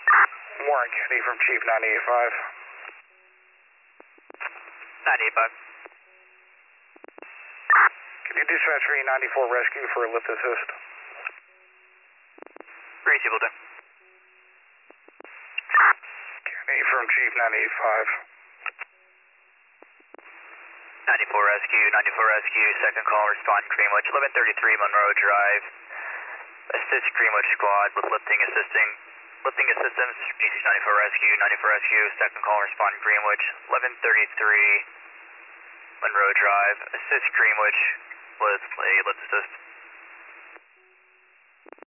Warren Kennedy from Chief 985. 985. Can you dispatch for 94 rescue for a lift assist? Receivable do. Kennedy from Chief 985. 94 rescue, 94 rescue, second call, respond Greenwich, 1133 Monroe Drive. Assist Greenwich squad with lifting assistance, PC 94 rescue, 94 rescue, second call, respond Greenwich, 1133 Monroe Drive. Assist Greenwich with a lift assist.